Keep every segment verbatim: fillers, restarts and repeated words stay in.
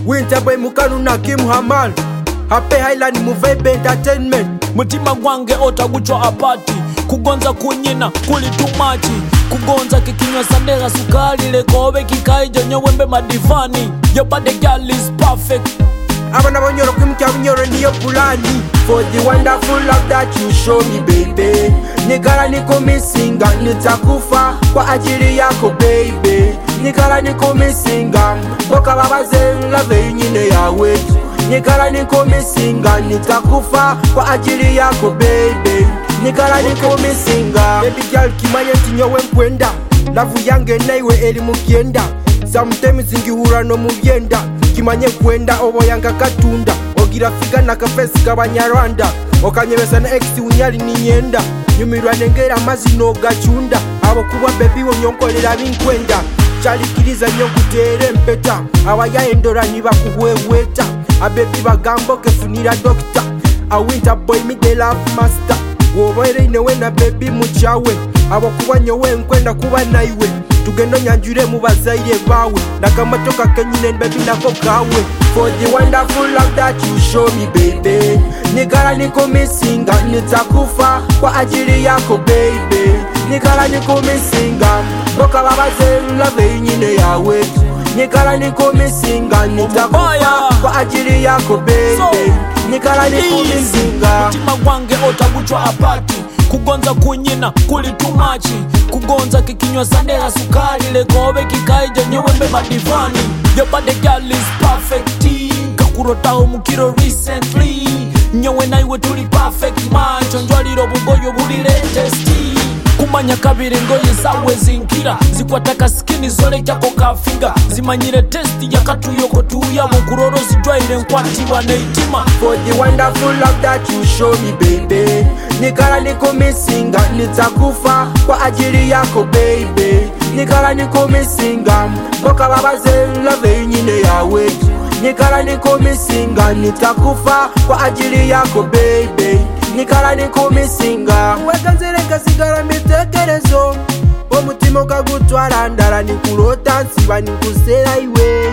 Winter boy mukanu na Kim Haman. Happy Highland mu vibe entertainment. Mutima gwange otaguchwa apati. Kugonza kunyina kuli tumachi. Kugonza kikinywa sandera sukari. Lekowe kikaijo nyewembe madivani. Your body girl is perfect. Abana banyoro kumkia bunyoro niyo pulani. For the wonderful love that you show me baby. Nikala niko missinga nitakufa kwa ajili yako baby. Nikala niko missinga boka babaze love nyine yawe. Nikala niko missinga nitakufa kwa ajili yako baby. Nikala niko missinga baby girl kimanye tinyowe mkwenda. Love yange naiwe eli mukienda. Sometimes ngihura no mubyenda. Kimanye kwenda obo yanga katunda. Ogira figa na kafesi kabanyarwanda. Okanyebesa na ex unyali ninyenda. Nyumirwa nengera mazino gachunda. Abo kuba baby wo nyonkolera binkwenda. Chalikiriza nyokutere mpeta. Awaya endora niba kuhweweta. A baby bagambo kefunira doctor. A winter boy me the love master. Woboere inewe na baby muchawe. Abo kuba nyowe nkwenda kuba naiwe. Tugendo nyanjure mu bazaire bawe. Nakamatoka kenyine baby nako kawe. For the wonderful love that you show me baby. Nikala niko missinga nitakufa kwa ajili yako baby. Nikala niko missinga boka babaze love nyine yawe. Nikala niko missinga nitakufa kwa ajili yako baby. Nikala niko missinga mutima gwange otaguchwa apati. Kugonza kunyina kuli tumachi. Kugonza kikinywa sandera sukari. Lekowe kikaijo nyewembe madivani. Your body girl is perfect. Kakurotao mukiro recently. Nyewe naiwe tuli perfect man. Chonjwaliro bugoyo buli latest. Kumanya kabiri ngoye zawe zinkira. Zikwataka skini zole kyako kafiga. Zimanyire testi ya katuyoko tuya. Mukuroro zidwaire nkwati waneitima. For the wonderful love that you show me baby. Nikala niko missinga nitakufa kwa ajili yako baby. Nikala niko missinga boka babaze love nyine yawe. Nikala niko missinga nitakufa kwa ajili yako baby. Nikala niko missinga weka nzere kasigara mitekerezo. Omutima kagutwara ndara nikurota nsiba nikusera iwe.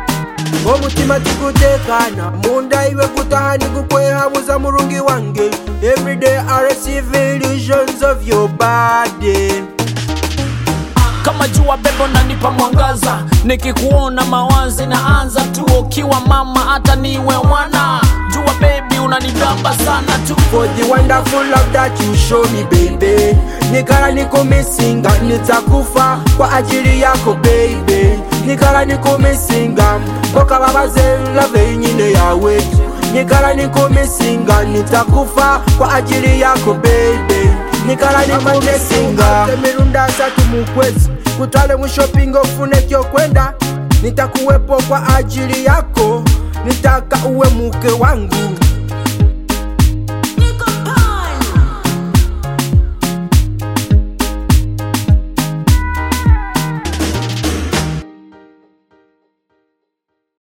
Omutima tikutekana munda iwe kutaha nikukwehabuza murungi wange. Every day I receive illusions of your body. Kama jua bebo nanipa mwangaza. Nikikuona mawazi na anza tu. Ukiwa mama hata niwe wana. Jua baby unanibamba sana tu. For the wonderful love that you show me baby. Nikala niko missinga nitakufa kwa ajili yako baby. Nikala niko missinga boka babaze love nyine yawe. Nikala niko missinga nitakufa kwa ajili yako baby. Nikala niko missinga temirunda asatu mukwezi. Kutale mu shopping ofune kyo kwenda. Nitakuwepo kwa ajili yako. Nitaka uwe muke wangu.